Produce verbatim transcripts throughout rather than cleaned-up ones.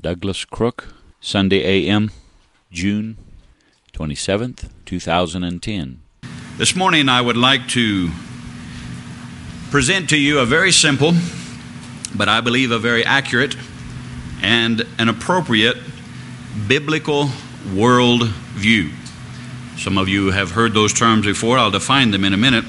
Douglas Crook, Sunday A M, June twenty-seventh, two thousand ten. This morning I would like to present to you a very simple, but I believe a very accurate and an appropriate biblical world view. Some of you have heard those terms before. I'll define them in a minute.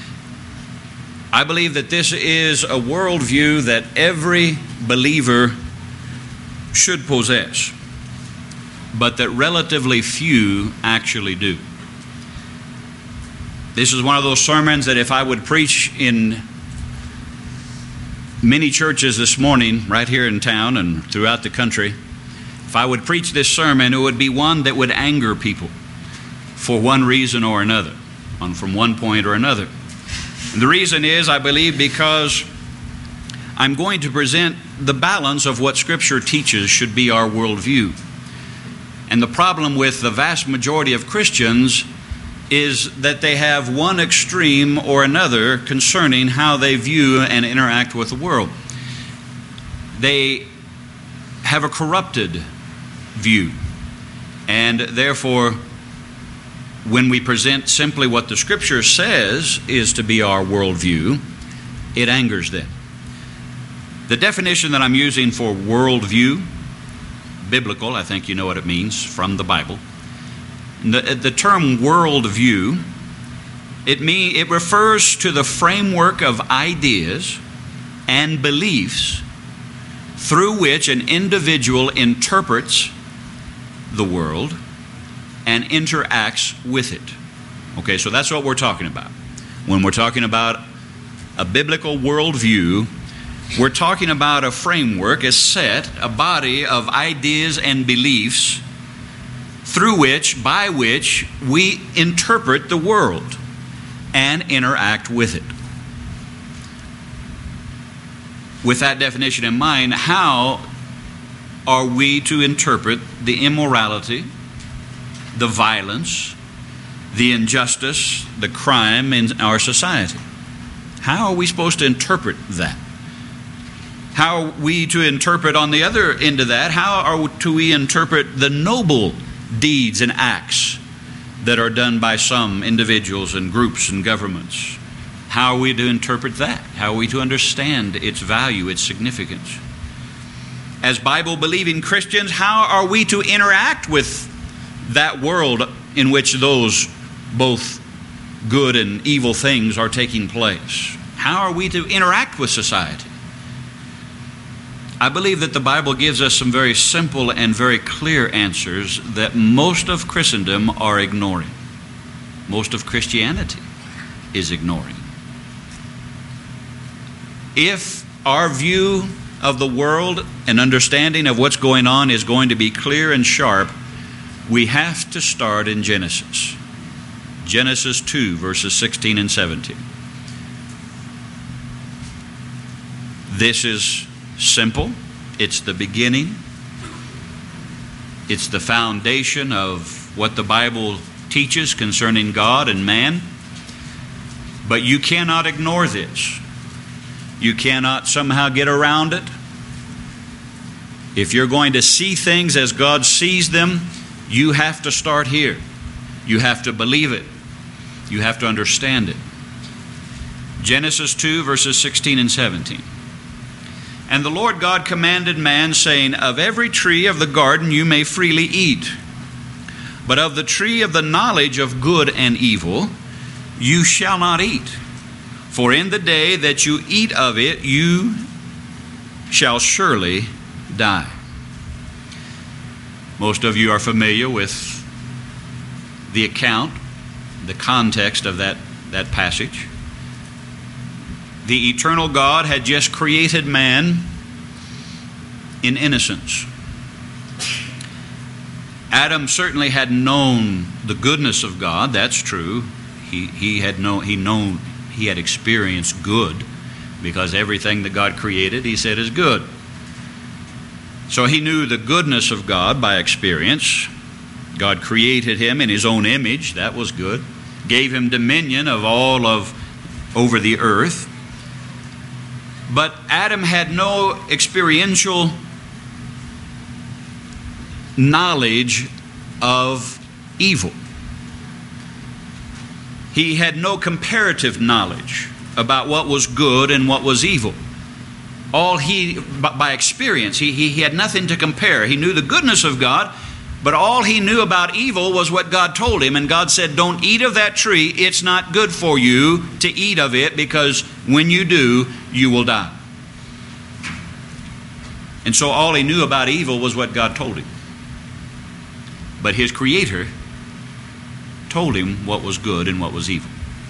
I believe that this is a worldview that every believer should possess, but that relatively few actually do. This is one of those sermons that if I would preach in many churches this morning, right here in town and throughout the country, if I would preach this sermon, it would be one that would anger people for one reason or another, on from one point or another. And the reason is, I believe, because I'm going to present the balance of what Scripture teaches should be our worldview. And the problem with the vast majority of Christians is that they have one extreme or another concerning how they view and interact with the world. They have a corrupted view, and therefore, when we present simply what the Scripture says is to be our worldview, it angers them. The definition that I'm using for worldview, biblical, I think you know what it means, from the Bible. The, the term worldview, it mean, it refers to the framework of ideas and beliefs through which an individual interprets the world and interacts with it. Okay, so that's what we're talking about. When we're talking about a biblical worldview, we're talking about a framework, a set, a body of ideas and beliefs through which, by which, we interpret the world and interact with it. With that definition in mind, how are we to interpret the immorality, the violence, the injustice, the crime in our society? How are we supposed to interpret that? How are we to interpret on the other end of that? How are to we interpret the noble deeds and acts that are done by some individuals and groups and governments? How are we to interpret that? How are we to understand its value, its significance? As Bible-believing Christians, how are we to interact with that world in which those both good and evil things are taking place? How are we to interact with society? I believe that the Bible gives us some very simple and very clear answers that most of Christendom are ignoring. Most of Christianity is ignoring. If our view of the world and understanding of what's going on is going to be clear and sharp, we have to start in Genesis. Genesis two, verses sixteen and seventeen. This is simple. It's the beginning. It's the foundation of what the Bible teaches concerning God and man. But you cannot ignore this. You cannot somehow get around it. If you're going to see things as God sees them, you have to start here. You have to believe it. You have to understand it. Genesis two, verses sixteen and seventeen. And the Lord God commanded man, saying, Of every tree of the garden you may freely eat, but of the tree of the knowledge of good and evil you shall not eat. For in the day that you eat of it, you shall surely die. Most of you are familiar with the account, the context of that, that passage. The eternal God had just created man in innocence. Adam certainly had known the goodness of God, that's true. He, he had known, he known, he had experienced good, because everything that God created, he said, is good. So he knew the goodness of God by experience. God created him in his own image, that was good. Gave him dominion of all of over the earth. But Adam had no experiential knowledge of evil. He had no comparative knowledge about what was good and what was evil. All he, by experience, he, he, he had nothing to compare. He knew the goodness of God, but all he knew about evil was what God told him. And God said, don't eat of that tree. It's not good for you to eat of it, because when you do, you will die. And so all he knew about evil was what God told him. But his Creator told him what was good and what was evil.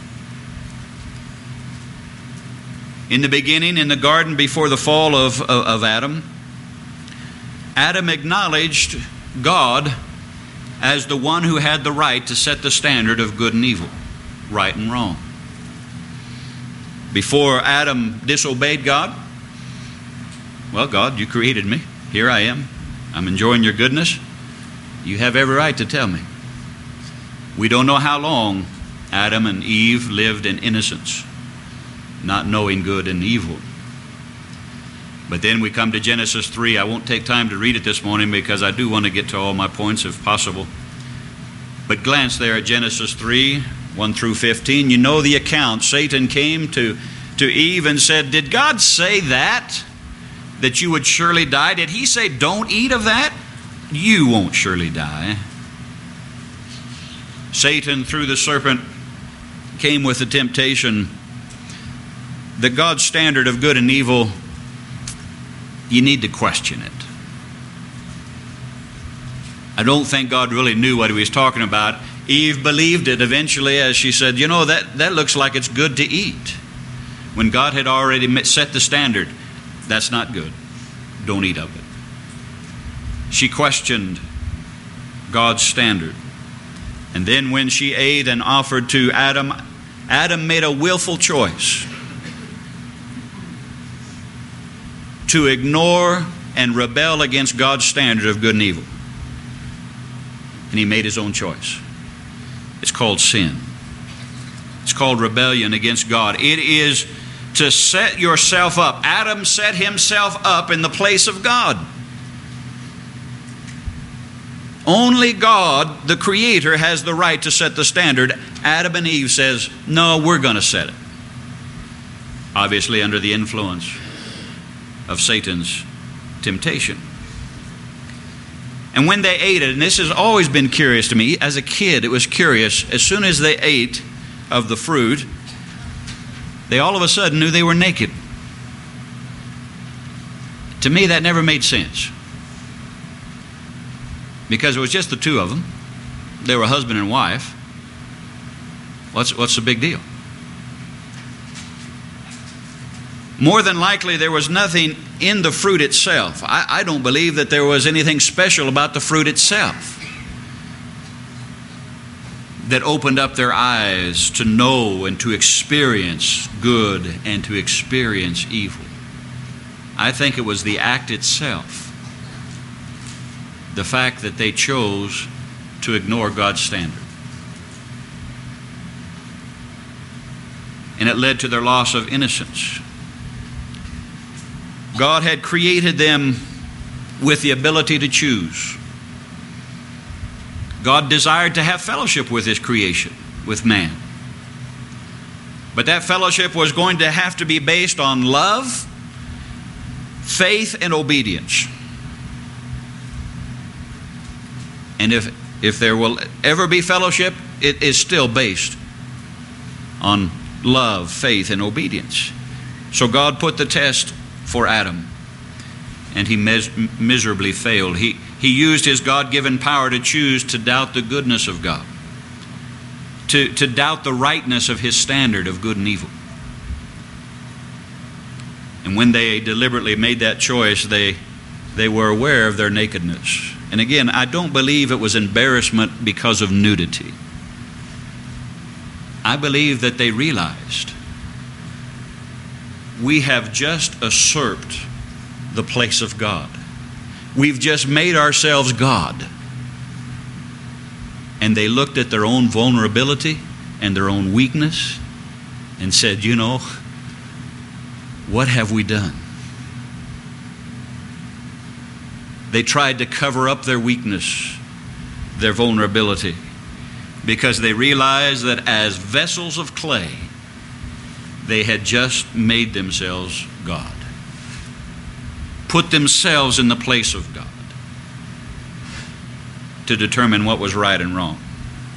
In the beginning, in the garden before the fall of, of, of Adam, Adam acknowledged God as the one who had the right to set the standard of good and evil, right and wrong. Before Adam disobeyed God, well, God, you created me. Here I am. I'm enjoying your goodness. You have every right to tell me. We don't know how long Adam and Eve lived in innocence, not knowing good and evil. But then we come to Genesis three. I won't take time to read it this morning because I do want to get to all my points if possible. But glance there at Genesis three, one through fifteen. You know the account. Satan came to, to Eve and said, did God say that? That you would surely die? Did he say, don't eat of that? You won't surely die. Satan, through the serpent, came with the temptation that God's standard of good and evil, you need to question it. I don't think God really knew what he was talking about. Eve believed it eventually as she said, you know, that, that looks like it's good to eat. When God had already set the standard, that's not good. Don't eat of it. She questioned God's standard. And then when she ate and offered to Adam, Adam made a willful choice to ignore and rebel against God's standard of good and evil. And he made his own choice. It's called sin. It's called rebellion against God. It is to set yourself up. Adam set himself up in the place of God. Only God, the Creator, has the right to set the standard. Adam and Eve says, no, we're going to set it. Obviously under the influence of Satan's temptation. And when they ate it, and this has always been curious to me, as a kid it was curious, as soon as they ate of the fruit, they all of a sudden knew they were naked. To me that never made sense. Because it was just the two of them. They were husband and wife. What's, what's the big deal? More than likely there was nothing in the fruit itself. I, I don't believe that there was anything special about the fruit itself that opened up their eyes to know and to experience good and to experience evil. I think it was the act itself. The fact that they chose to ignore God's standard. And it led to their loss of innocence. God had created them with the ability to choose. God desired to have fellowship with His creation, with man. But that fellowship was going to have to be based on love, faith, and obedience. And if, if there will ever be fellowship, it is still based on love, faith, and obedience. So God put the test for Adam, and he mis- miserably failed. He, he used his God-given power to choose to doubt the goodness of God, to, to doubt the rightness of His standard of good and evil. And when they deliberately made that choice, they, they were aware of their nakedness. And again, I don't believe it was embarrassment because of nudity. I believe that they realized we have just usurped the place of God. We've just made ourselves God. And they looked at their own vulnerability and their own weakness and said, you know, what have we done? They tried to cover up their weakness, their vulnerability, because they realized that as vessels of clay, they had just made themselves God, put themselves in the place of God to determine what was right and wrong.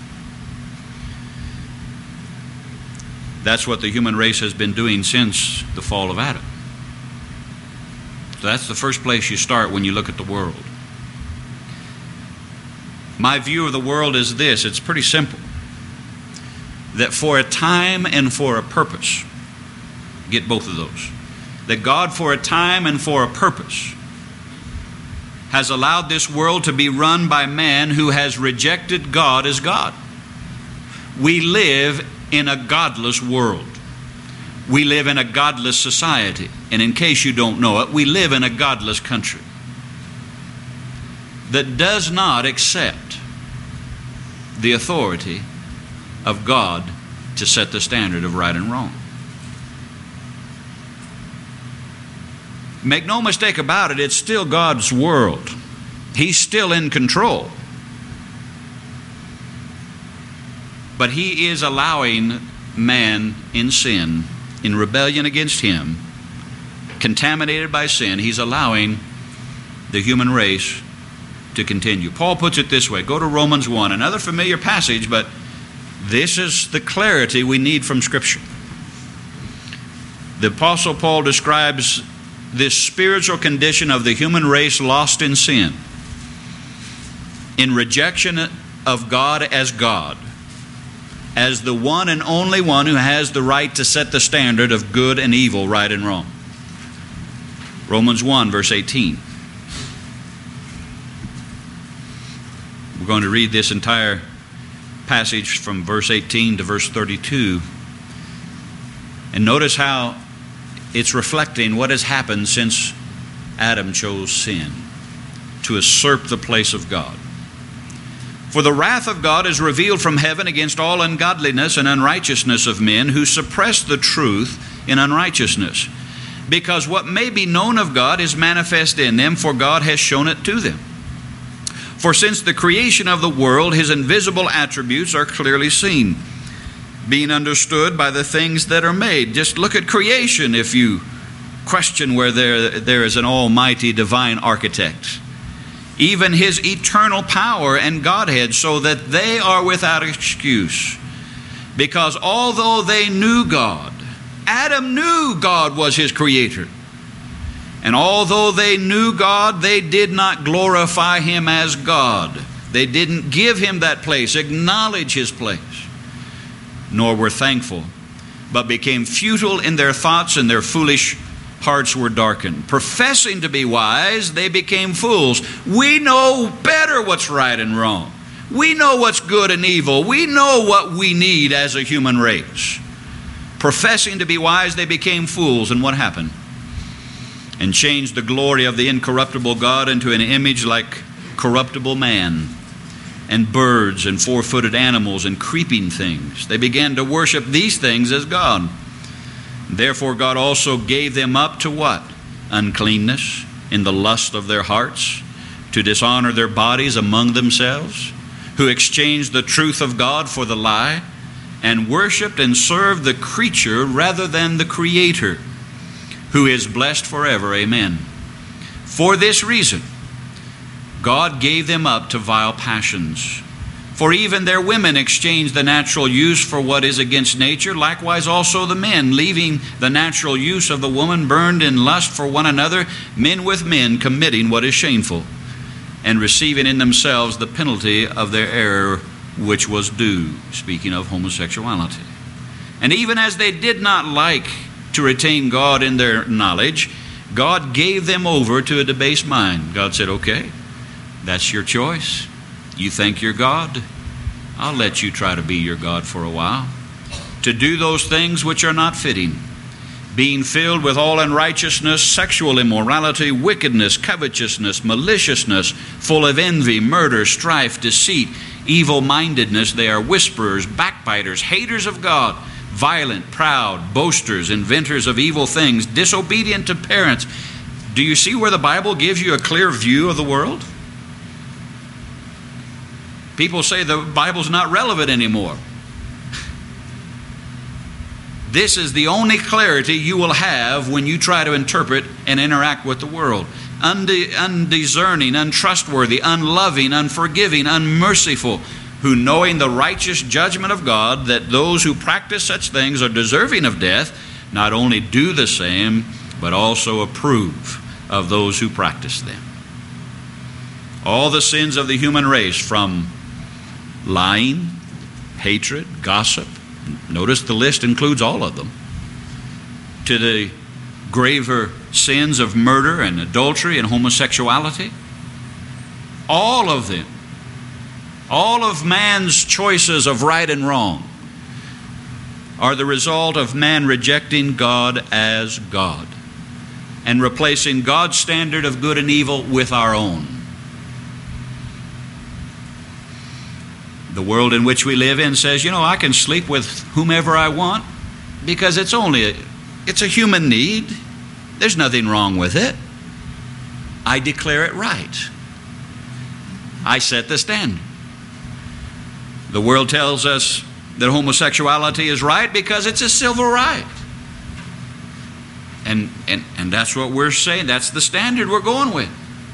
That's what the human race has been doing since the fall of Adam. So that's the first place you start when you look at the world. My view of the world is this. It's pretty simple. That for a time and for a purpose, get both of those. That God for a time and for a purpose has allowed this world to be run by man who has rejected God as God. We live in a godless world. We live in a godless society. And in case you don't know it, we live in a godless country that does not accept the authority of God to set the standard of right and wrong. Make no mistake about it, it's still God's world. He's still in control. But He is allowing man in sin, in rebellion against Him, contaminated by sin. He's allowing the human race to continue. Paul puts it this way. Go to Romans one, another familiar passage, but this is the clarity we need from Scripture. The Apostle Paul describes this spiritual condition of the human race lost in sin, in rejection of God as God, as the one and only one who has the right to set the standard of good and evil, right and wrong. Romans one, verse eighteen. We're going to read this entire passage from verse eighteen to verse thirty-two. And notice how it's reflecting what has happened since Adam chose sin, to usurp the place of God. For the wrath of God is revealed from heaven against all ungodliness and unrighteousness of men who suppress the truth in unrighteousness, because what may be known of God is manifest in them, for God has shown it to them. For since the creation of the world, His invisible attributes are clearly seen, being understood by the things that are made. Just look at creation if you question where there, there is an almighty divine architect. Even His eternal power and Godhead, so that they are without excuse. Because although they knew God, Adam knew God was his creator. And although they knew God, they did not glorify Him as God. They didn't give Him that place, acknowledge His place, nor were thankful, but became futile in their thoughts, and their foolish hearts were darkened. Professing to be wise, they became fools. We know better what's right and wrong. We know what's good and evil. We know what we need as a human race. Professing to be wise, they became fools. And what happened? And changed the glory of the incorruptible God into an image like corruptible man, and birds and four-footed animals and creeping things. They began to worship these things as God. Therefore God also gave them up to what? Uncleanness in the lust of their hearts, to dishonor their bodies among themselves, who exchanged the truth of God for the lie, and worshiped and served the creature rather than the Creator, who is blessed forever. Amen. For this reason, God gave them up to vile passions. For even their women exchanged the natural use for what is against nature. Likewise also the men, leaving the natural use of the woman, burned in lust for one another, men with men, committing what is shameful, and receiving in themselves the penalty of their error which was due. Speaking of homosexuality. And even as they did not like to retain God in their knowledge, God gave them over to a debased mind. God said, okay, that's your choice. You think you're God? I'll let you try to be your God for a while. To do those things which are not fitting, being filled with all unrighteousness, sexual immorality, wickedness, covetousness, maliciousness, full of envy, murder, strife, deceit, evil-mindedness. They are whisperers, backbiters, haters of God, violent, proud, boasters, inventors of evil things, disobedient to parents, Do you see where the Bible gives you a clear view of the world? People say the Bible's not relevant anymore. This is the only clarity you will have when you try to interpret and interact with the world. Unde- undiscerning, untrustworthy, unloving, unforgiving, unmerciful, who knowing the righteous judgment of God, that those who practice such things are deserving of death, not only do the same, but also approve of those who practice them. All the sins of the human race, from lying, hatred, gossip, notice the list includes all of them, to the graver sins of murder and adultery and homosexuality, all of them, all of man's choices of right and wrong, are the result of man rejecting God as God and replacing God's standard of good and evil with our own. The world in which we live in says, you know, I can sleep with whomever I want because it's only a, it's a human need. There's nothing wrong with it. I declare it right. I set the standard. The world tells us that homosexuality is right because it's a civil right. And, and, and that's what we're saying. That's the standard we're going with.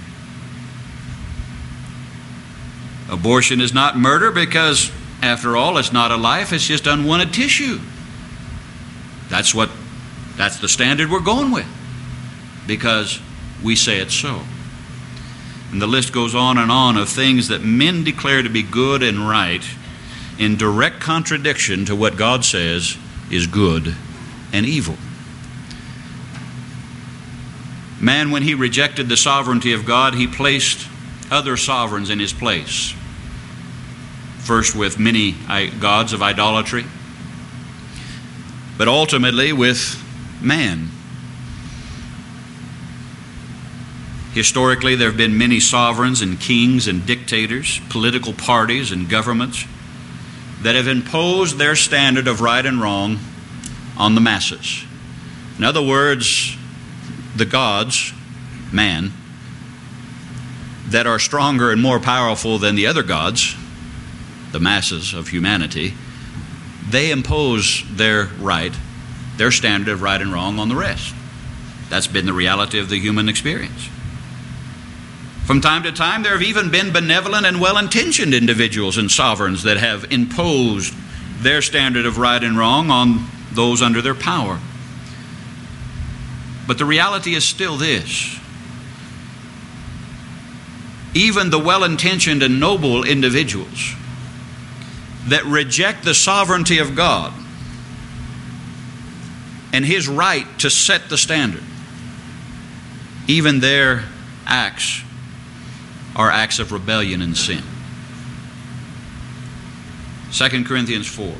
Abortion is not murder because, after all, it's not a life, it's just unwanted tissue. That's what, that's the standard we're going with because we say it's so. And the list goes on and on of things that men declare to be good and right in direct contradiction to what God says is good and evil. Man, when he rejected the sovereignty of God, he placed other sovereigns in his place. First with many gods of idolatry, but ultimately with man. Historically, there have been many sovereigns and kings and dictators, political parties and governments that have imposed their standard of right and wrong on the masses. In other words, the gods, man, that are stronger and more powerful than the other gods, the masses of humanity, they impose their right, their standard of right and wrong on the rest. That's been the reality of the human experience. From time to time, there have even been benevolent and well-intentioned individuals and sovereigns that have imposed their standard of right and wrong on those under their power. But the reality is still this. Even the well-intentioned and noble individuals that reject the sovereignty of God and His right to set the standard, even their acts are acts of rebellion and sin. Second Corinthians four.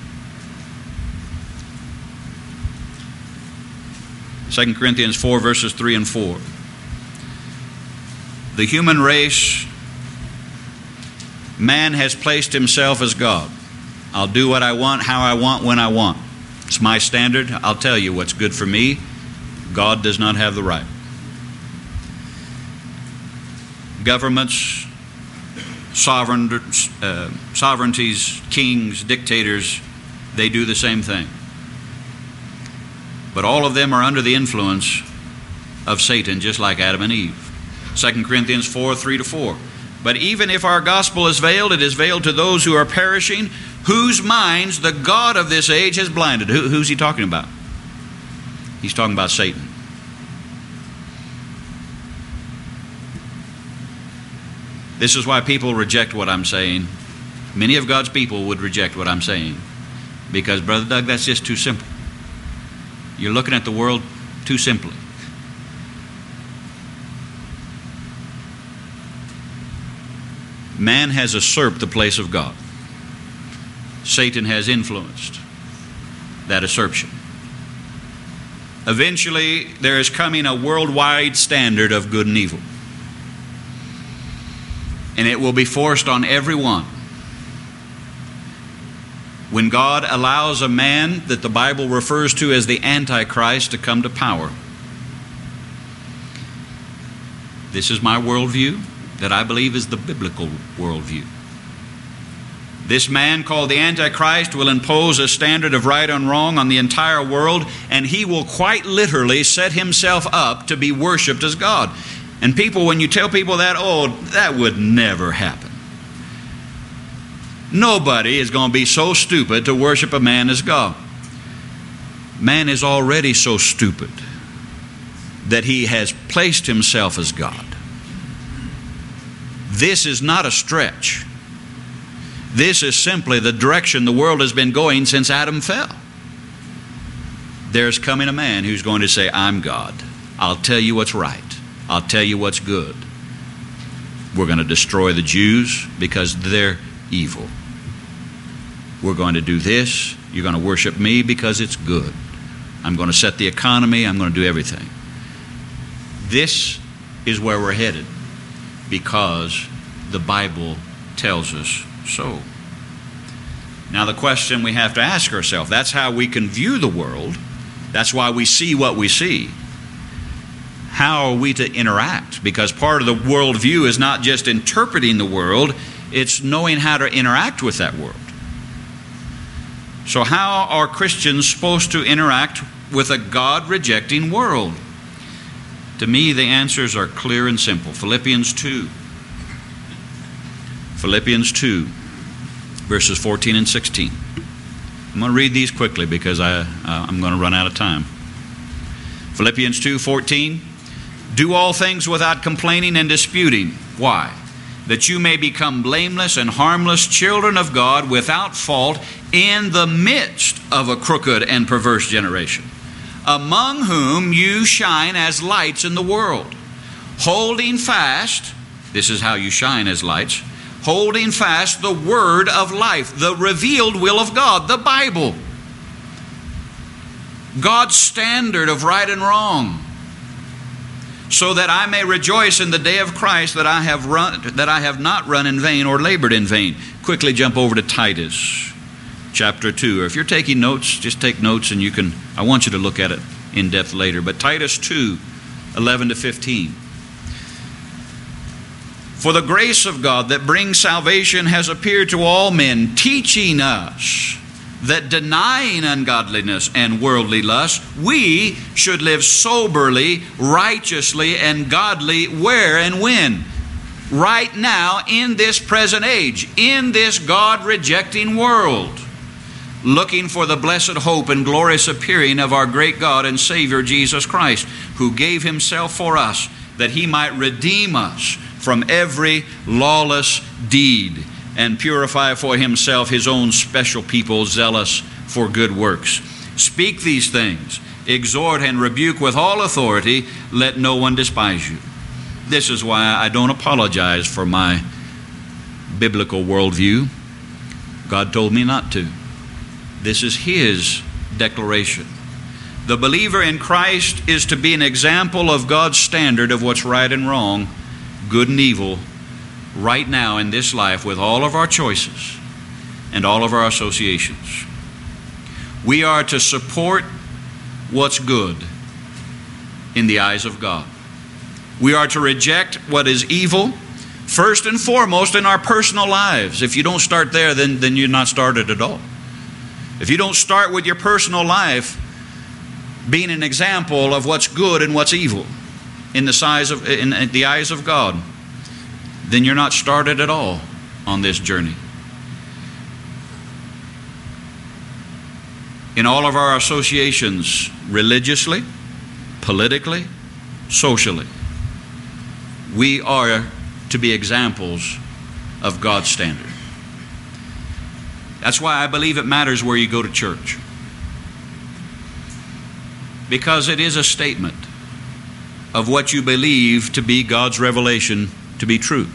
Second Corinthians four, verses three and four. The human race, man has placed himself as God. I'll do what I want, how I want, when I want. It's my standard. I'll tell you what's good for me. God does not have the right. Governments, sovereign, uh, sovereignties, kings, dictators, they do the same thing. But all of them are under the influence of Satan, just like Adam and Eve. Second Corinthians four, three to four. But even if our gospel is veiled, it is veiled to those who are perishing, whose minds the God of this age has blinded. Who, who's he talking about? He's talking about Satan. This is why people reject what I'm saying. Many of God's people would reject what I'm saying. Because, Brother Doug, that's just too simple. You're looking at the world too simply. Man has usurped the place of God. Satan has influenced that usurpation. Eventually, there is coming a worldwide standard of good and evil. And it will be forced on everyone. When God allows a man that the Bible refers to as the Antichrist to come to power, This is my worldview that I believe is the biblical worldview. This man called the Antichrist will impose a standard of right and wrong on the entire world, and he will quite literally set himself up to be worshiped as God. And people, when you tell people that, oh, that would never happen. Nobody is going to be so stupid to worship a man as God. Man is already so stupid that he has placed himself as God. This is not a stretch. This is simply the direction the world has been going since Adam fell. There's coming a man who's going to say, I'm God. I'll tell you what's right. I'll tell you what's good. We're going to destroy the Jews because they're evil. We're going to do this. You're going to worship me because it's good. I'm going to set the economy. I'm going to do everything. This is where we're headed because the Bible tells us so. Now the question we have to ask ourselves, that's how we can view the world. That's why we see what we see. How are we to interact? Because part of the worldview is not just interpreting the world, it's knowing how to interact with that world. So how are Christians supposed to interact with a God-rejecting world? To me, the answers are clear and simple. Philippians two. Philippians two, verses fourteen and sixteen. I'm going to read these quickly because I, uh, I'm going to run out of time. Philippians two fourteen. Do all things without complaining and disputing. Why? That you may become blameless and harmless children of God without fault in the midst of a crooked and perverse generation, among whom you shine as lights in the world, holding fast, this is how you shine as lights, holding fast the word of life, the revealed will of God, the Bible. God's standard of right and wrong. So that I may rejoice in the day of Christ that I have run, that I have not run in vain or labored in vain. Quickly jump over to Titus chapter two. Or if you're taking notes, just take notes and you can, I want you to look at it in depth later. But Titus two, eleven to fifteen. For the grace of God that brings salvation has appeared to all men, teaching us that denying ungodliness and worldly lust, we should live soberly, righteously, and godly where and when? Right now, in this present age, in this God-rejecting world, looking for the blessed hope and glorious appearing of our great God and Savior Jesus Christ, who gave himself for us, that he might redeem us from every lawless deed, and purify for himself his own special people, zealous for good works. Speak these things, exhort and rebuke with all authority, let no one despise you. This is why I don't apologize for my biblical worldview. God told me not to. This is his declaration. The believer in Christ is to be an example of God's standard of what's right and wrong, good and evil, right now in this life with all of our choices and all of our associations. We are to support what's good in the eyes of God. We are to reject what is evil, first and foremost in our personal lives. If you don't start there, then, then you're not started at all. If you don't start with your personal life being an example of what's good and what's evil in the size of in the eyes of God, then you're not started at all on this journey. In all of our associations, religiously, politically, socially, we are to be examples of God's standard. That's why I believe it matters where you go to church. Because it is a statement of what you believe to be God's revelation to be true.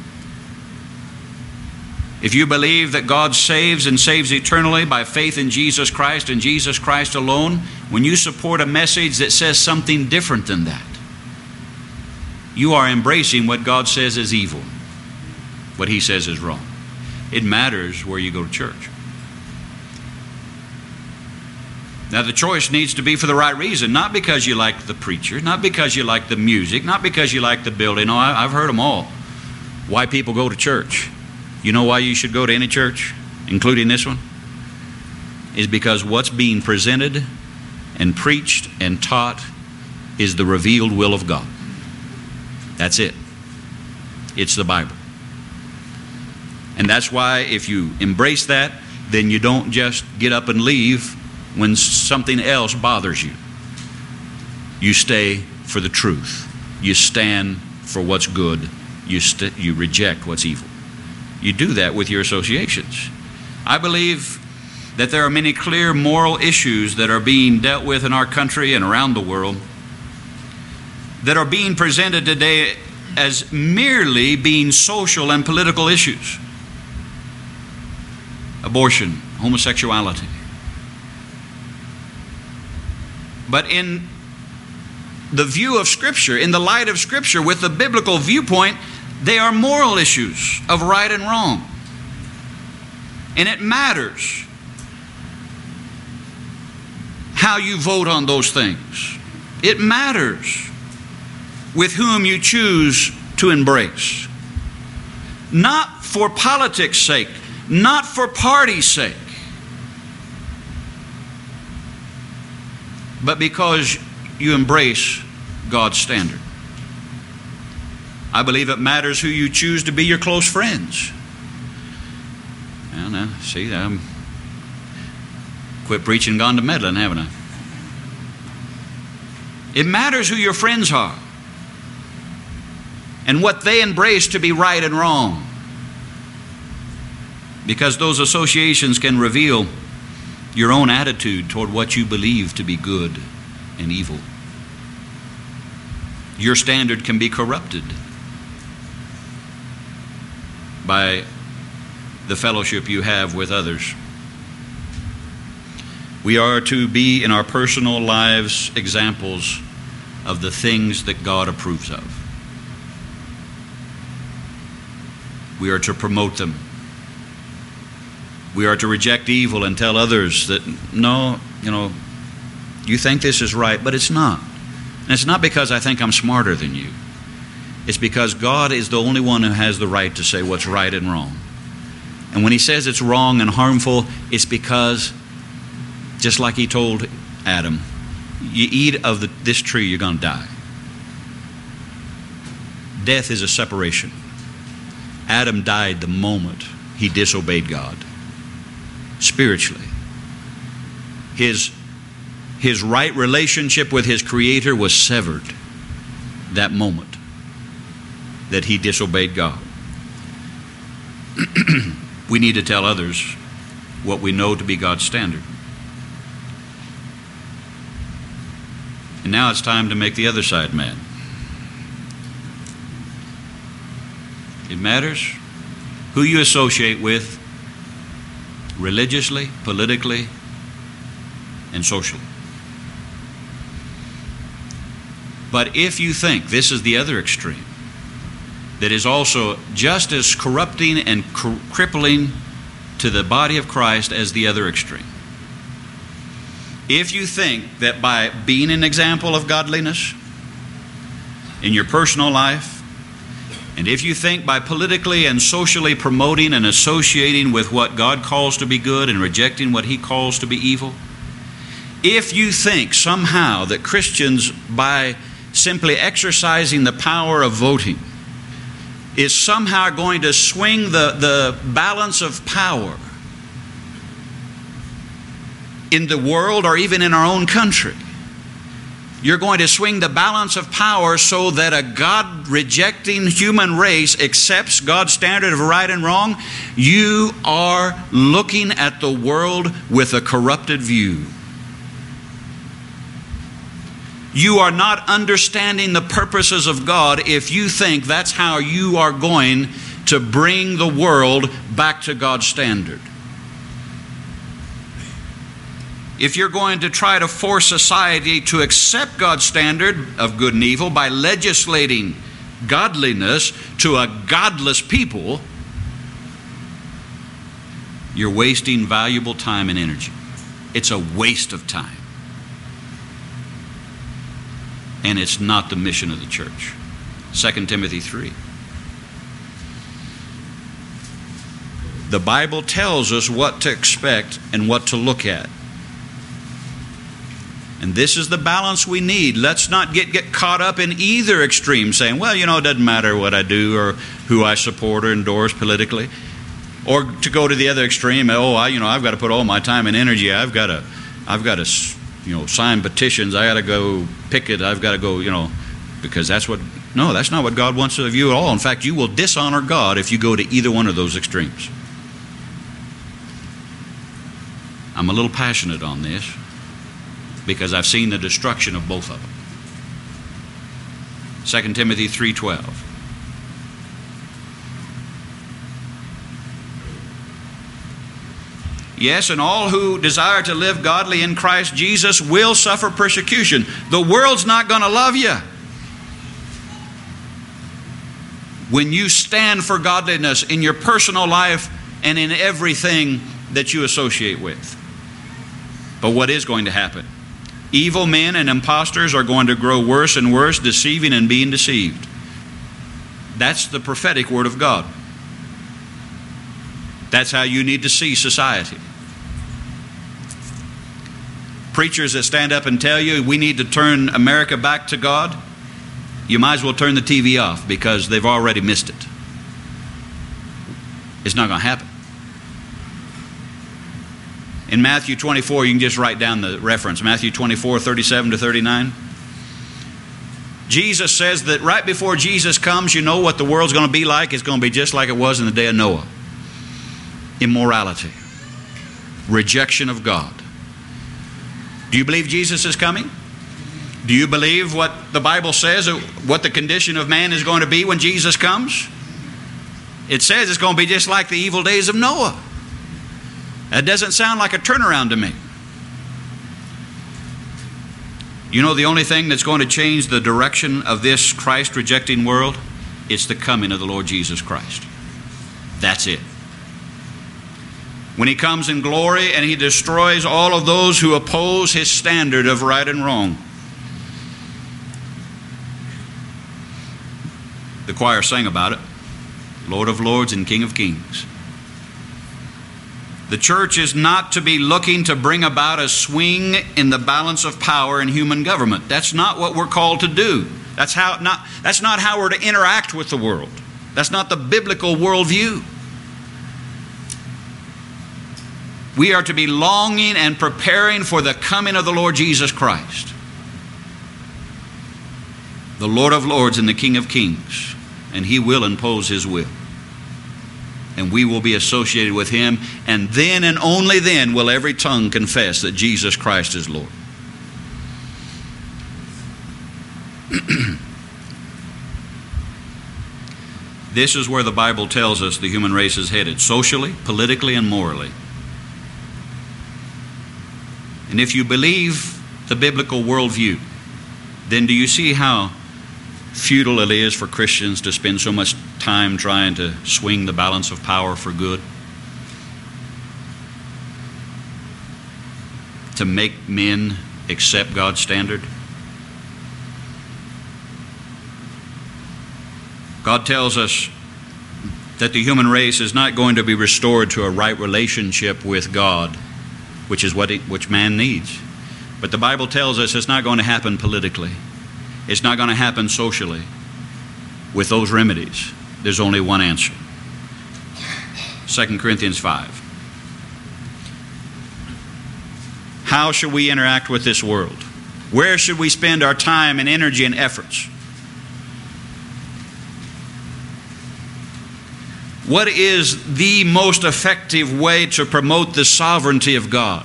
If you believe that God saves and saves eternally by faith in Jesus Christ and Jesus Christ alone, when you support a message that says something different than that, you are embracing what God says is evil, what he says is wrong. It matters where you go to church. Now, the choice needs to be for the right reason, not because you like the preacher, not because you like the music, not because you like the building. No, I, I've heard them all. Why people go to church. You know why you should go to any church, including this one? Is because what's being presented and preached and taught is the revealed will of God. That's it. It's the Bible. And that's why if you embrace that, then you don't just get up and leave when something else bothers you. You stay for the truth. You stand for what's good. You, st- you reject what's evil. You do that with your associations. I believe that there are many clear moral issues that are being dealt with in our country and around the world that are being presented today as merely being social and political issues. Abortion, homosexuality. But in the view of Scripture, in the light of Scripture, with the biblical viewpoint, they are moral issues of right and wrong. And it matters how you vote on those things. It matters with whom you choose to embrace. Not for politics' sake, not for party's sake, but because you embrace God's standard. I believe it matters who you choose to be your close friends. Well, now, see, I'm quit preaching and gone to meddling, haven't I? It matters who your friends are and what they embrace to be right and wrong, because those associations can reveal your own attitude toward what you believe to be good and evil. Your standard can be corrupted by the fellowship you have with others. We are to be in our personal lives examples of the things that God approves of. We are to promote them. We are to reject evil and tell others that, no, you know, you think this is right, but it's not. And it's not because I think I'm smarter than you. It's because God is the only one who has the right to say what's right and wrong. And when He says it's wrong and harmful, it's because, just like He told Adam, you eat of the, this tree, you're going to die. Death is a separation. Adam died the moment he disobeyed God. Spiritually. His, his right relationship with his Creator was severed that moment that he disobeyed God. We need to tell others what we know to be God's standard. And now it's time to make the other side mad. It matters who you associate with religiously, politically, and socially. But if you think this is the other extreme, that is also just as corrupting and cr- crippling to the body of Christ as the other extreme, if you think that by being an example of godliness in your personal life, and if you think by politically and socially promoting and associating with what God calls to be good and rejecting what He calls to be evil, if you think somehow that Christians, by simply exercising the power of voting, is somehow going to swing the, the balance of power in the world or even in our own country, you're going to swing the balance of power so that a God-rejecting human race accepts God's standard of right and wrong, you are looking at the world with a corrupted view. You are not understanding the purposes of God if you think that's how you are going to bring the world back to God's standard. If you're going to try to force society to accept God's standard of good and evil by legislating godliness to a godless people, you're wasting valuable time and energy. It's a waste of time. And it's not the mission of the church. Second Timothy three. The Bible tells us what to expect and what to look at. And this is the balance we need. Let's not get, get caught up in either extreme, saying, well, you know, it doesn't matter what I do or who I support or endorse politically. Or to go to the other extreme, oh, I, you know, I've got to put all my time and energy. I've got to, I've got to, you know, sign petitions. I got to go picket. I've got to go, you know, because that's what, no, that's not what God wants of you at all. In fact, you will dishonor God if you go to either one of those extremes. I'm a little passionate on this because I've seen the destruction of both of them. Second Timothy three twelve. Yes, and all who desire to live godly in Christ Jesus will suffer persecution. The world's not going to love you. When you stand for godliness in your personal life and in everything that you associate with. But what is going to happen? Evil men and impostors are going to grow worse and worse, deceiving and being deceived. That's the prophetic word of God. That's how you need to see society. Preachers that stand up and tell you we need to turn America back to God, you might as well turn the T V off because they've already missed it. It's not going to happen. In Matthew twenty-four, you can just write down the reference. Matthew twenty-four, thirty-seven to thirty-nine. Jesus says that right before Jesus comes, you know what the world's going to be like? It's going to be just like it was in the day of Noah. Immorality. Rejection of God. Do you believe Jesus is coming? Do you believe what the Bible says, what the condition of man is going to be when Jesus comes? It says it's going to be just like the evil days of Noah. That doesn't sound like a turnaround to me. You know the only thing that's going to change the direction of this Christ-rejecting world? It's the coming of the Lord Jesus Christ. That's it. When He comes in glory and He destroys all of those who oppose His standard of right and wrong. The choir sang about it. Lord of Lords and King of Kings. The church is not to be looking to bring about a swing in the balance of power in human government. That's not what we're called to do. That's how not that's not how we're to interact with the world. That's not the biblical worldview. We are to be longing and preparing for the coming of the Lord Jesus Christ, the Lord of Lords and the King of Kings, and He will impose His will. And we will be associated with Him, and then and only then will every tongue confess that Jesus Christ is Lord. This is where the Bible tells us the human race is headed, socially, politically, and morally. And if you believe the biblical worldview, then do you see how futile it is for Christians to spend so much time trying to swing the balance of power for good? To make men accept God's standard? God tells us that the human race is not going to be restored to a right relationship with God, which is what it, which man needs. But the Bible tells us it's not going to happen politically. It's not going to happen socially with those remedies. There's only one answer. Second Corinthians five. How should we interact with this world? Where should we spend our time and energy and efforts? What is the most effective way to promote the sovereignty of God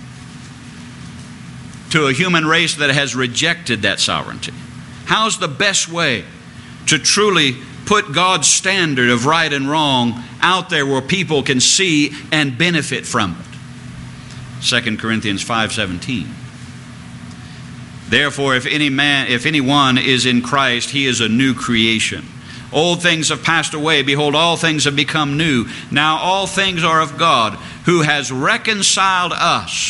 to a human race that has rejected that sovereignty? How's the best way to truly put God's standard of right and wrong out there where people can see and benefit from it? Second Corinthians five seventeen. Therefore, if any man, if anyone is in Christ, he is a new creation. Old things have passed away. Behold, all things have become new. Now all things are of God, who has reconciled us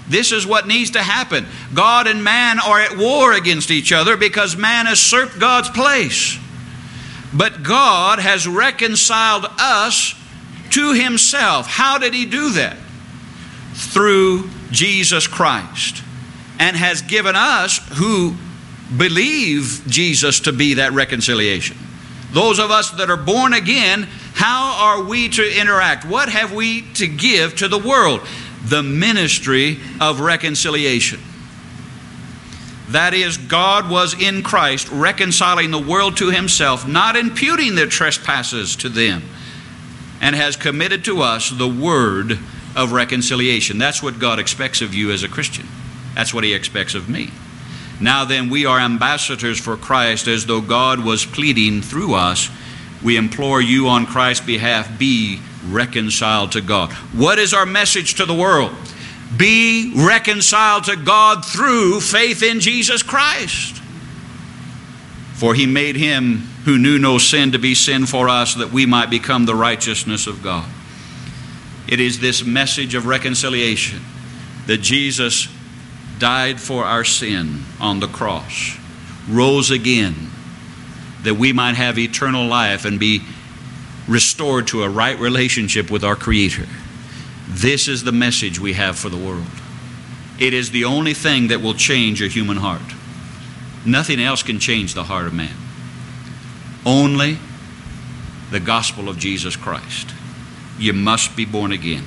This is what needs to happen. God and man are at war against each other because man has usurped God's place. But God has reconciled us to Himself. How did He do that? Through Jesus Christ. And has given us who believe Jesus to be that reconciliation. Those of us that are born again, how are we to interact? What have we to give to the world? The ministry of reconciliation. That is, God was in Christ reconciling the world to Himself, not imputing their trespasses to them, and has committed to us the word of reconciliation. That's what God expects of you as a Christian. That's what He expects of me. Now then, we are ambassadors for Christ, as though God was pleading through us. We implore you on Christ's behalf, be reconciled to God. What is our message to the world? Be reconciled to God through faith in Jesus Christ. For He made Him who knew no sin to be sin for us, that we might become the righteousness of God. It is this message of reconciliation, that Jesus died for our sin on the cross, rose again, that we might have eternal life and be restored to a right relationship with our Creator. This is the message we have for the world. It is the only thing that will change a human heart. Nothing else can change the heart of man. Only the gospel of Jesus Christ. You must be born again.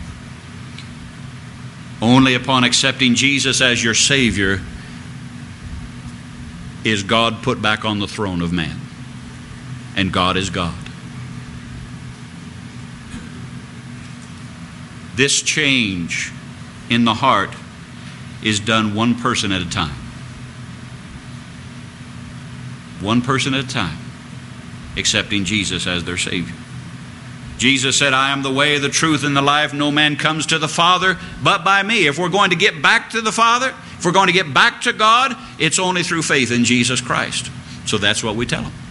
Only upon accepting Jesus as your Savior is God put back on the throne of man. And God is God. This change in the heart is done one person at a time. One person at a time, accepting Jesus as their Savior. Jesus said, I am the way, the truth, and the life. No man comes to the Father but by me. If we're going to get back to the Father, if we're going to get back to God, it's only through faith in Jesus Christ. So that's what we tell them.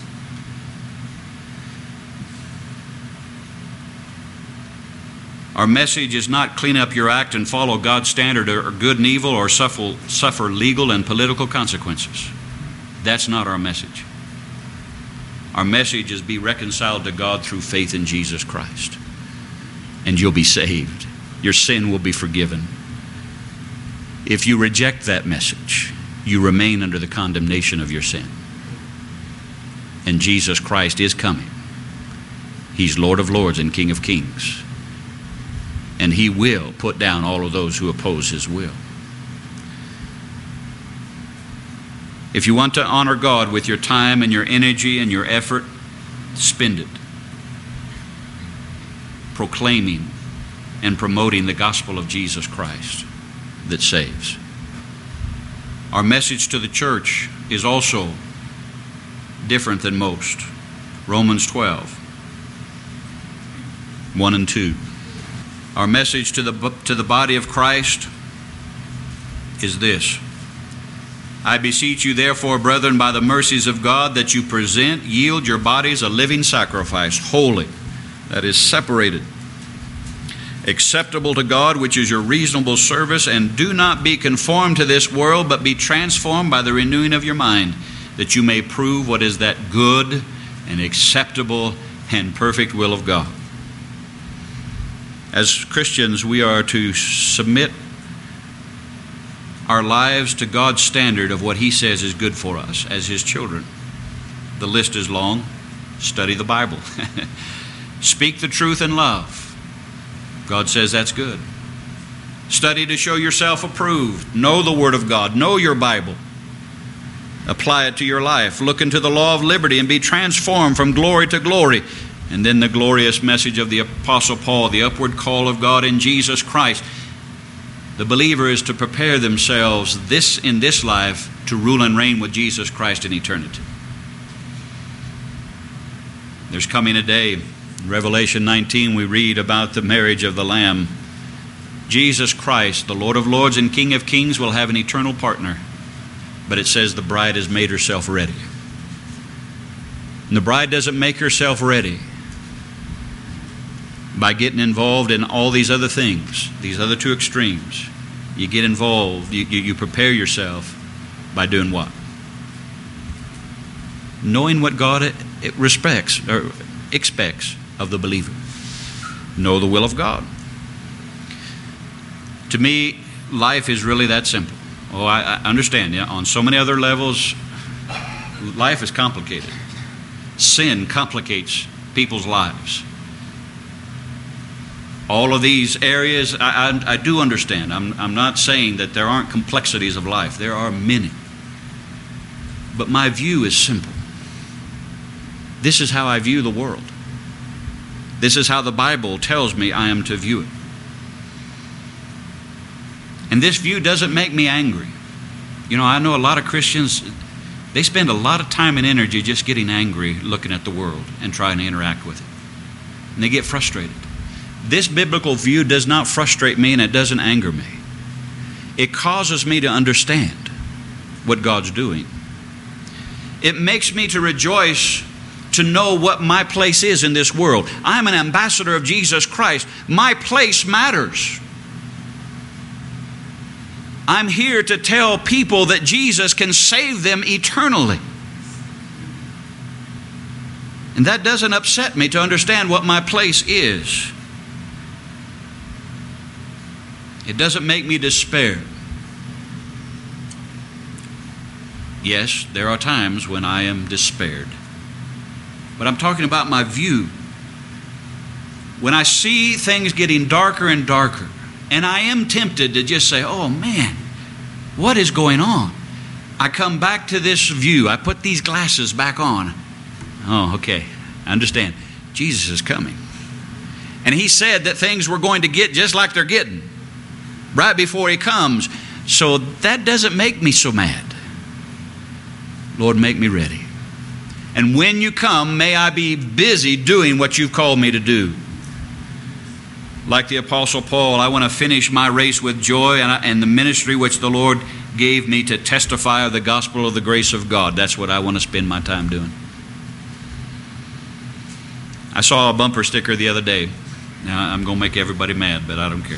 Our message is not clean up your act and follow God's standard, or good and evil, or suffer, suffer legal and political consequences. That's not our message. Our message is be reconciled to God through faith in Jesus Christ. And you'll be saved. Your sin will be forgiven. If you reject that message, you remain under the condemnation of your sin. And Jesus Christ is coming. He's Lord of Lords and King of Kings. And He will put down all of those who oppose His will. If you want to honor God with your time and your energy and your effort, spend it proclaiming and promoting the gospel of Jesus Christ that saves. Our message to the church is also different than most. Romans twelve, one and two. Our message to the, to the body of Christ is this. I beseech you therefore, brethren, by the mercies of God, that you present, yield your bodies a living sacrifice, holy, that is separated, acceptable to God, which is your reasonable service, and do not be conformed to this world, but be transformed by the renewing of your mind, that you may prove what is that good and acceptable and perfect will of God. As Christians, we are to submit our lives to God's standard of what He says is good for us as His children. The list is long. Study the Bible. Speak the truth in love. God says that's good. Study to show yourself approved. Know the Word of God. Know your Bible. Apply it to your life. Look into the law of liberty and be transformed from glory to glory. And then the glorious message of the Apostle Paul, the upward call of God in Jesus Christ. The believer is to prepare themselves this in this life to rule and reign with Jesus Christ in eternity. There's coming a day, in Revelation nineteen, we read about the marriage of the Lamb. Jesus Christ, the Lord of Lords and King of Kings, will have an eternal partner. But it says the bride has made herself ready. And the bride doesn't make herself ready by getting involved in all these other things, these other two extremes. You get involved. You, you, you prepare yourself by doing what? Knowing what God it, it respects or expects of the believer. Know the will of God. To me, life is really that simple. Oh, I, I understand. Yeah, on so many other levels, life is complicated. Sin complicates people's lives. All of these areas, I, I, I do understand. I'm, I'm not saying that there aren't complexities of life. There are many. But my view is simple. This is how I view the world. This is how the Bible tells me I am to view it. And this view doesn't make me angry. You know, I know a lot of Christians, they spend a lot of time and energy just getting angry looking at the world and trying to interact with it. And they get frustrated. This biblical view does not frustrate me and it doesn't anger me. It causes me to understand what God's doing. It makes me to rejoice to know what my place is in this world. I'm an ambassador of Jesus Christ. My place matters. I'm here to tell people that Jesus can save them eternally. And that doesn't upset me to understand what my place is. It doesn't make me despair. Yes, there are times when I am despaired. But I'm talking about my view. When I see things getting darker and darker, and I am tempted to just say, oh man, what is going on? I come back to this view. I put these glasses back on. Oh, okay. I understand. Jesus is coming. And He said that things were going to get just like they're getting right before He comes. So that doesn't make me so mad. Lord, make me ready. And when you come, may I be busy doing what you've called me to do. Like the Apostle Paul, I want to finish my race with joy and, I, and the ministry which the Lord gave me to testify of the gospel of the grace of God. That's what I want to spend my time doing. I saw a bumper sticker the other day. Now, I'm going to make everybody mad, but I don't care.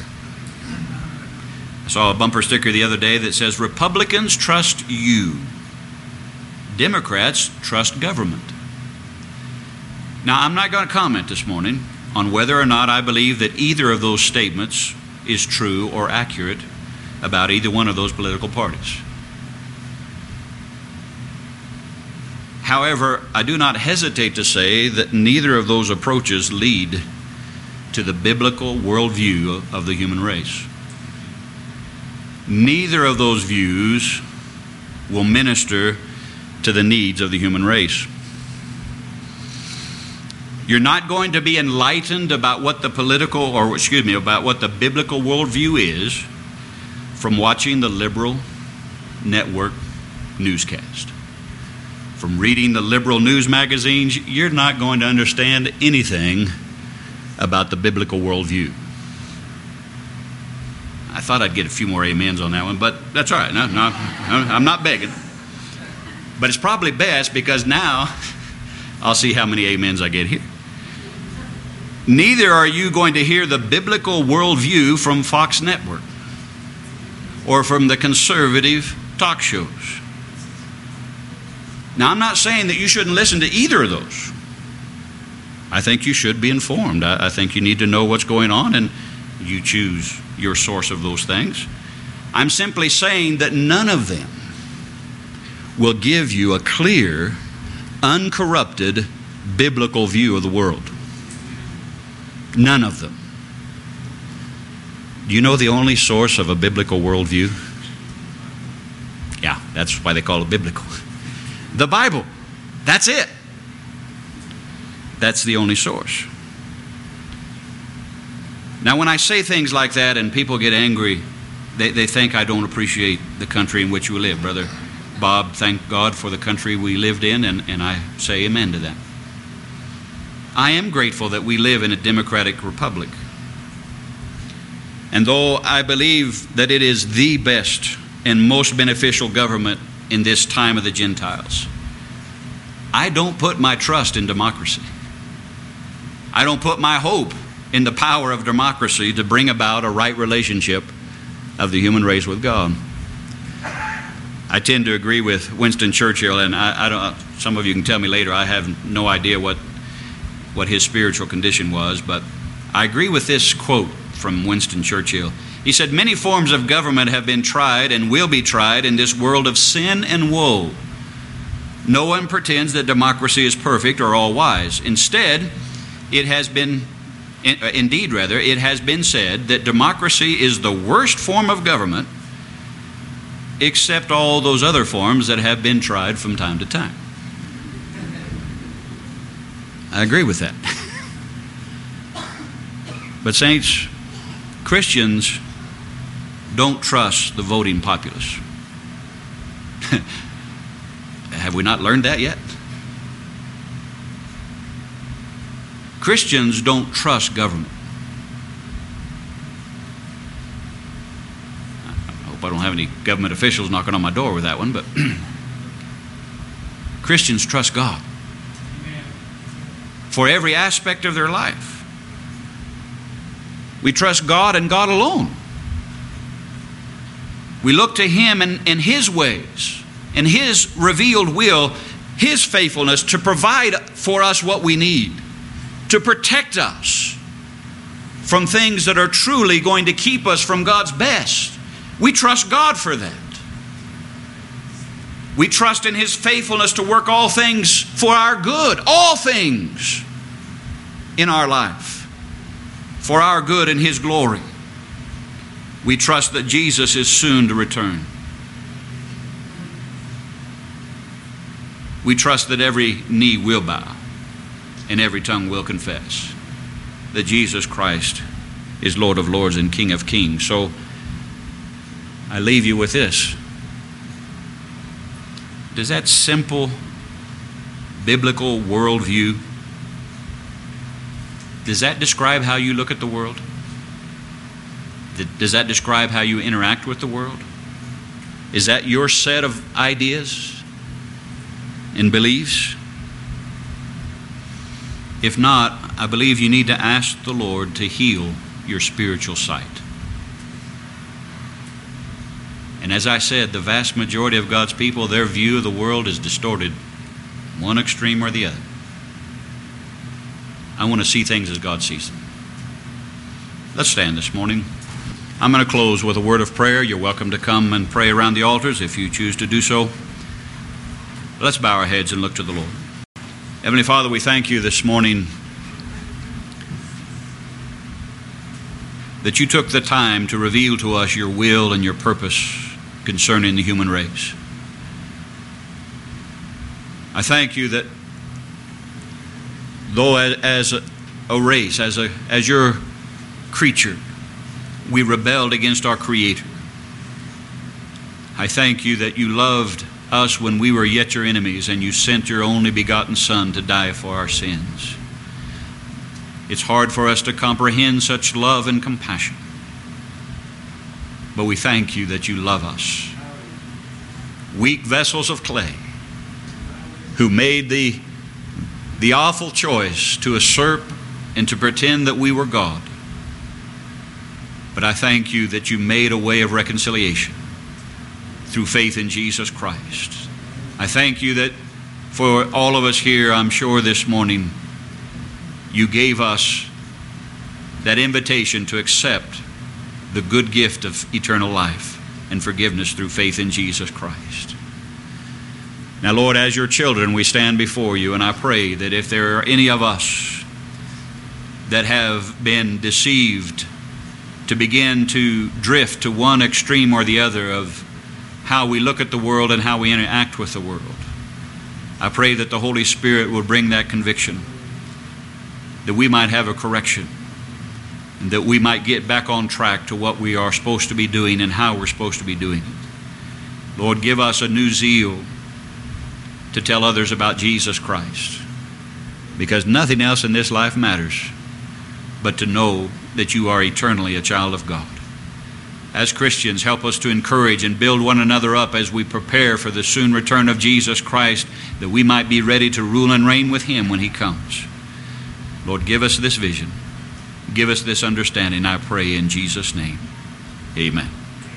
I saw a bumper sticker the other day that says, Republicans trust you. Democrats trust government. Now, I'm not going to comment this morning on whether or not I believe that either of those statements is true or accurate about either one of those political parties. However, I do not hesitate to say that neither of those approaches lead to the biblical worldview of the human race. Neither of those views will minister to the needs of the human race. You're not going to be enlightened about what the political, or excuse me, about what the biblical worldview is from watching the liberal network newscast. From reading the liberal news magazines, you're not going to understand anything about the biblical worldview. I thought I'd get a few more amens on that one, but that's all right. No, no, I'm not begging. But it's probably best because now I'll see how many amens I get here. Neither are you going to hear the biblical worldview from Fox Network or from the conservative talk shows. Now, I'm not saying that you shouldn't listen to either of those. I think you should be informed. I, I think you need to know what's going on, and you choose your source of those things. I'm simply saying that none of them will give you a clear, uncorrupted, biblical view of the world. None of them. Do you know the only source of a biblical worldview? Yeah, that's why they call it biblical. The Bible. That's it. That's the only source. Now, when I say things like that and people get angry, they, they think I don't appreciate the country in which we live. Brother Bob, thank God for the country we lived in, and, and I say amen to that. I am grateful that we live in a democratic republic. And though I believe that it is the best and most beneficial government in this time of the Gentiles, I don't put my trust in democracy. I don't put my hope in the power of democracy to bring about a right relationship of the human race with God. I tend to agree with Winston Churchill, and I, I don't. Some of you can tell me later. I have no idea what what his spiritual condition was, but I agree with this quote from Winston Churchill. He said, "Many forms of government have been tried and will be tried in this world of sin and woe. No one pretends that democracy is perfect or all wise. Instead, it has been, indeed rather, it has been said that democracy is the worst form of government, except all those other forms that have been tried from time to time." I agree with that. But saints, Christians don't trust the voting populace. Have we not learned that yet? Christians don't trust government. I hope I don't have any government officials knocking on my door with that one, but Christians trust God for every aspect of their life. We trust God and God alone. We look to Him and, and His ways, and His revealed will, His faithfulness to provide for us what we need, to protect us from things that are truly going to keep us from God's best. We trust God for that. We trust in His faithfulness to work all things for our good, all things in our life, for our good and His glory. We trust that Jesus is soon to return. We trust that every knee will bow and every tongue will confess that Jesus Christ is Lord of lords and King of kings. So I leave you with this. Does that simple biblical worldview, does that describe how you look at the world? Does that describe how you interact with the world? Is that your set of ideas and beliefs? If not, I believe you need to ask the Lord to heal your spiritual sight. And as I said, the vast majority of God's people, their view of the world is distorted, one extreme or the other. I want to see things as God sees them. Let's stand this morning. I'm going to close with a word of prayer. You're welcome to come and pray around the altars if you choose to do so. Let's bow our heads and look to the Lord. Heavenly Father, we thank you this morning that you took the time to reveal to us your will and your purpose concerning the human race. I thank you that though as a, a race, as a as your creature, we rebelled against our Creator, I thank you that you loved us when we were yet your enemies, and you sent your only begotten Son to die for our sins. It's hard for us to comprehend such love and compassion, but we thank you that you love us, weak vessels of clay, who made the, the awful choice to usurp and to pretend that we were God. But I thank you that you made a way of reconciliation through faith in Jesus Christ. I thank you that for all of us here, I'm sure this morning, you gave us that invitation to accept the good gift of eternal life and forgiveness through faith in Jesus Christ. Now, Lord, as your children, we stand before you, and I pray that if there are any of us that have been deceived to begin to drift to one extreme or the other of how we look at the world and how we interact with the world, I pray that the Holy Spirit will bring that conviction, that we might have a correction, and that we might get back on track to what we are supposed to be doing and how we're supposed to be doing it. Lord, give us a new zeal to tell others about Jesus Christ, because nothing else in this life matters but to know that you are eternally a child of God. As Christians, help us to encourage and build one another up as we prepare for the soon return of Jesus Christ, that we might be ready to rule and reign with Him when He comes. Lord, give us this vision. Give us this understanding, I pray in Jesus' name. Amen.